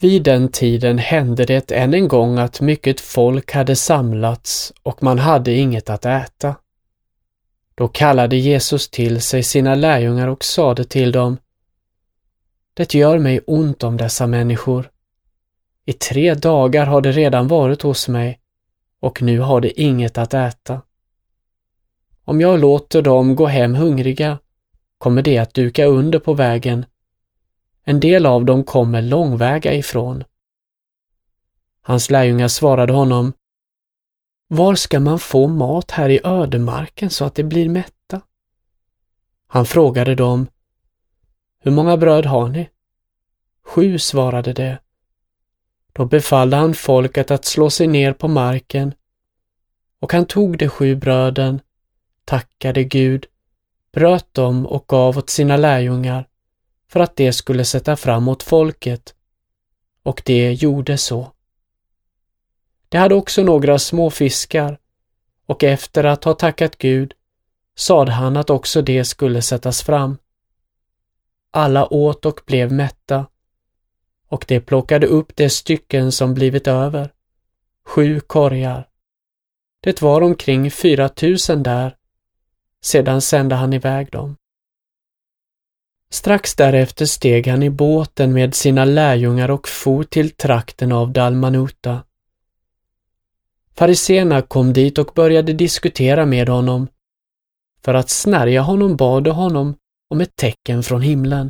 Vid den tiden hände det än en gång att mycket folk hade samlats och man hade inget att äta. Då kallade Jesus till sig sina lärjungar och sade till dem: Det gör mig ont om dessa människor. I 3 dagar har de redan varit hos mig och nu har de inget att äta. Om jag låter dem gå hem hungriga kommer de att duka under på vägen. En del av dem kommer långväga ifrån. Hans lärjungar svarade honom: Var ska man få mat här i ödemarken så att de blir mätta? Han frågade dem: Hur många bröd har ni? 7, svarade de. Då befallde han folket att slå sig ner på marken, och han tog de 7 bröden, tackade Gud, bröt dem och gav åt sina lärjungar för att de skulle sätta fram åt folket, och de gjorde så. De hade också några små fiskar, och efter att ha tackat Gud sade han att också det skulle sättas fram. Alla åt och blev mätta, och de plockade upp de stycken som blivit över, 7 korgar. Det var omkring 4 000 där. Sedan sände han iväg dem. Strax därefter steg han i båten med sina lärjungar och for till trakten av Dalmanuta. Fariséerna kom dit och började diskutera med honom. För att snärja honom bad de honom om ett tecken från himlen.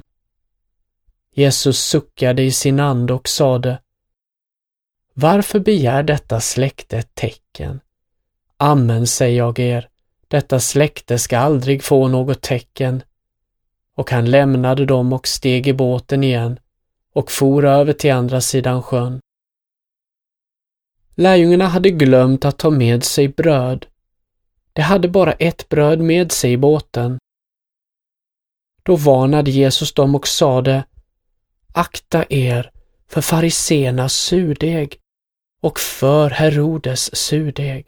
Jesus suckade i sin ande och sade: Varför begär detta släkte ett tecken? Amen, säger jag er, detta släkte ska aldrig få något tecken. Och han lämnade dem och steg i båten igen och for över till andra sidan sjön. Lärjungarna hade glömt att ta med sig bröd. De hade bara ett bröd med sig i båten. Då varnade Jesus dem och sade: Akta er för fariséernas surdeg och för Herodes surdeg.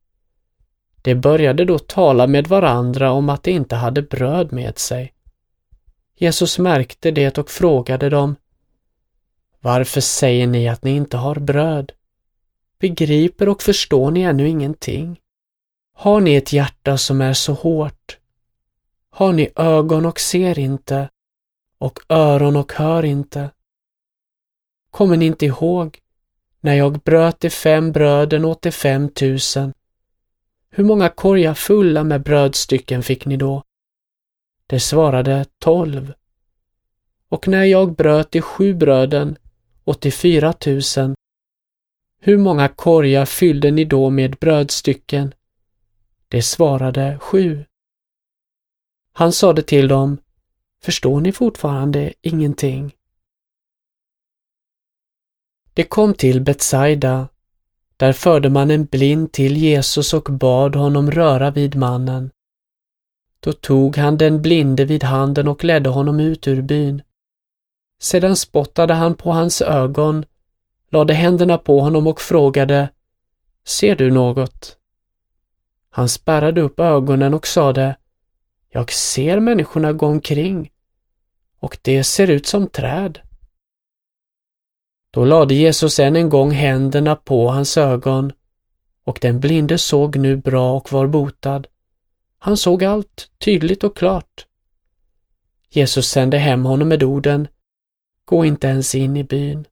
De började då tala med varandra om att de inte hade bröd med sig. Jesus märkte det och frågade dem: Varför säger ni att ni inte har bröd? Begriper och förstår ni ännu ingenting? Har ni ett hjärta som är så hårt? Har ni ögon och ser inte, och öron och hör inte? Kommer ni inte ihåg när jag bröt de 5 bröden åt de 5 000? Hur många korgar fulla med brödstycken fick ni då? Det svarade 12. Och när jag bröt de 7 bröden åt de 4 000, hur många korgar fyllde ni då med brödstycken? Det svarade 7. Han sade till dem: Förstår ni fortfarande ingenting? Det kom till Betsaida. Där förde man en blind till Jesus och bad honom röra vid mannen. Då tog han den blinde vid handen och ledde honom ut ur byn. Sedan spottade han på hans ögon, lade händerna på honom och frågade: Ser du något? Han spärrade upp ögonen och sade: Jag ser människorna gå omkring, och det ser ut som träd. Då lade Jesus än en gång händerna på hans ögon, och den blinde såg nu bra och var botad. Han såg allt tydligt och klart. Jesus sände hem honom med orden: Gå inte ens in i byn.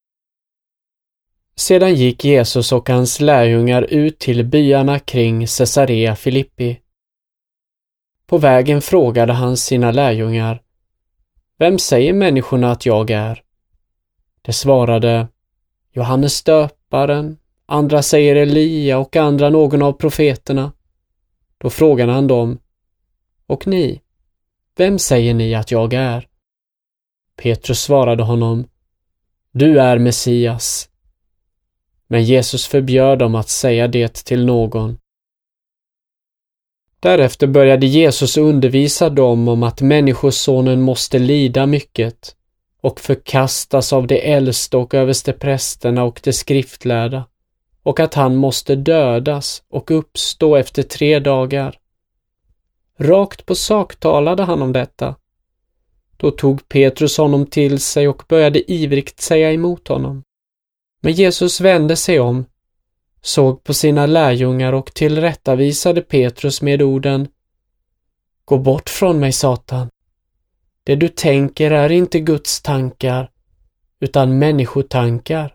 Sedan gick Jesus och hans lärjungar ut till byarna kring Caesarea Filippi. På vägen frågade han sina lärjungar: Vem säger människorna att jag är? De svarade: Johannes döparen, andra säger Elia och andra någon av profeterna. Då frågade han dem: Och ni, vem säger ni att jag är? Petrus svarade honom: Du är Messias. Men Jesus förbjöd dem att säga det till någon. Därefter började Jesus undervisa dem om att människosonen måste lida mycket och förkastas av de äldste och översteprästerna och de skriftlärda, och att han måste dödas och uppstå efter 3 dagar. Rakt på sak talade han om detta. Då tog Petrus honom till sig och började ivrigt säga emot honom. Men Jesus vände sig om, såg på sina lärjungar och tillrättavisade Petrus med orden: Gå bort från mig, Satan. Det du tänker är inte Guds tankar, utan människotankar.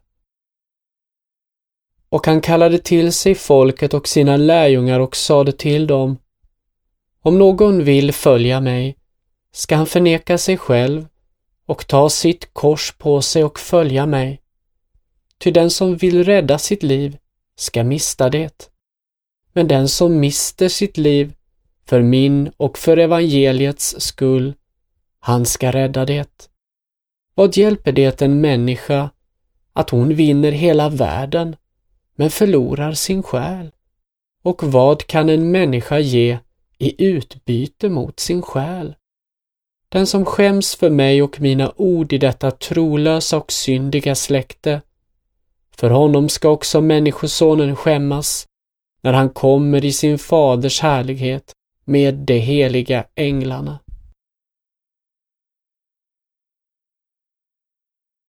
Och han kallade till sig folket och sina lärjungar och sade till dem: Om någon vill följa mig, ska han förneka sig själv och ta sitt kors på sig och följa mig. Ty den som vill rädda sitt liv ska mista det. Men den som mister sitt liv för min och för evangeliets skull, han ska rädda det. Vad hjälper det en människa att hon vinner hela världen men förlorar sin själ? Och vad kan en människa ge i utbyte mot sin själ? Den som skäms för mig och mina ord i detta trolösa och syndiga släkte, för honom ska också människosonen skämmas när han kommer i sin faders härlighet med de heliga änglarna.